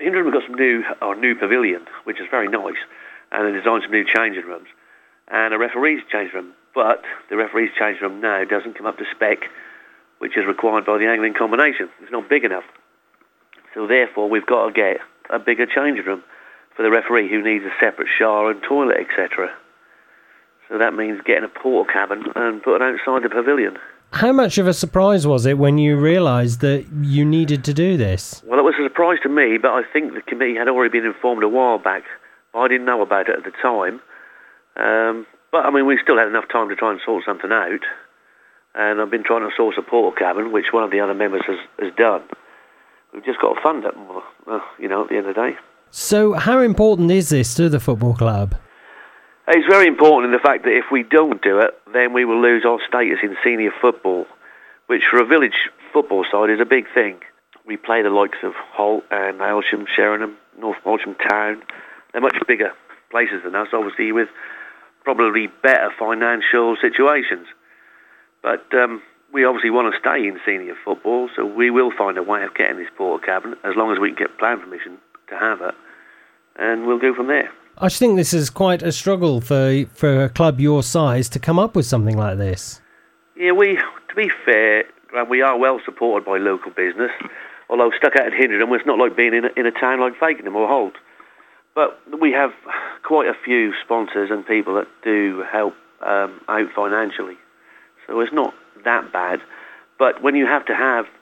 Hinderham have got some new pavilion, which is very nice, and they designed some new changing rooms, and a referee's changing room. But the referee's changing room now doesn't come up to spec, which is required by the angling combination. It's not big enough. So therefore, we've got to get a bigger changing room for the referee who needs a separate shower and toilet, etc. So that means getting a porta cabin and putting outside the pavilion. How much of a surprise was it when you realised that you needed to do this? Well, it was a surprise to me, but I think the committee had already been informed a while back. I didn't know about it at the time. But, I mean, we still had enough time to try and sort something out. And I've been trying to source a porta cabin, which one of the other members has done. We've just got to fund it more, at the end of the day. So how important is this to the football club? It's very important in the fact that if we don't do it, then we will lose our status in senior football, which for a village football side is a big thing. We play the likes of Holt and Aylsham, Sheringham, North Walsham Town. They're much bigger places than us, obviously, with probably better financial situations. But we obviously want to stay in senior football, so we will find a way of getting this porta cabin, as long as we can get plan permission to have it, and we'll go from there. I think this is quite a struggle for a club your size to come up with something like this. Yeah, to be fair, we are well supported by local business, although stuck out at Hinderham, it's not like being in a town like Fakenham or Holt. But we have quite a few sponsors and people that do help out financially. So it's not that bad. But when you have to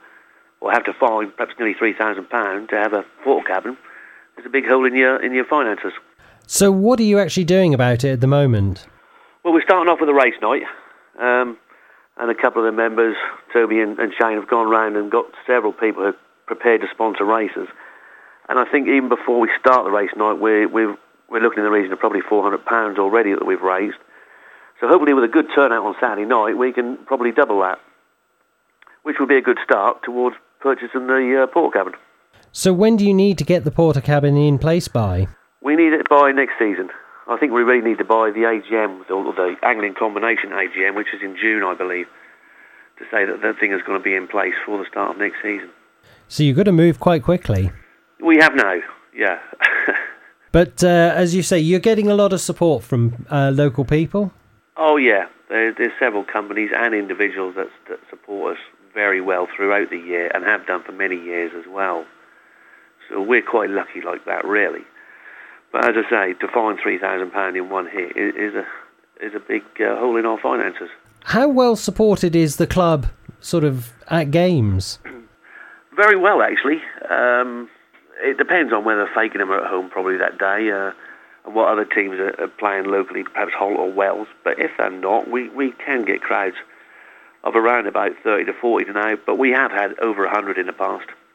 find perhaps nearly £3,000 to have a porta cabin, there's a big hole in your finances. So what are you actually doing about it at the moment? Well, we're starting off with a race night. And a couple of the members, Toby and Shane, have gone round and got several people who are prepared to sponsor races. And I think even before we start the race night, we're looking in the region of probably £400 already that we've raised. So hopefully with a good turnout on Saturday night, we can probably double that, which would be a good start towards purchasing the porta cabin. So when do you need to get the porta cabin in place by? We need it by next season. I think we really need to buy the AGM, or the angling combination AGM, which is in June, I believe, to say that that thing is going to be in place for the start of next season. So you've got to move quite quickly. We have now, yeah. But as you say, you're getting a lot of support from local people? Oh, yeah. There's several companies and individuals that support us very well throughout the year and have done for many years as well. So we're quite lucky like that, really. But as I say, to find £3,000 in one hit is a big hole in our finances. How well supported is the club sort of at games? Very well, actually. It depends on whether Fakenham are at home probably that day and what other teams are playing locally, perhaps Holt or Wells. But if they're not, we can get crowds of around about 30 to 40 now, but we have had over 100 in the past.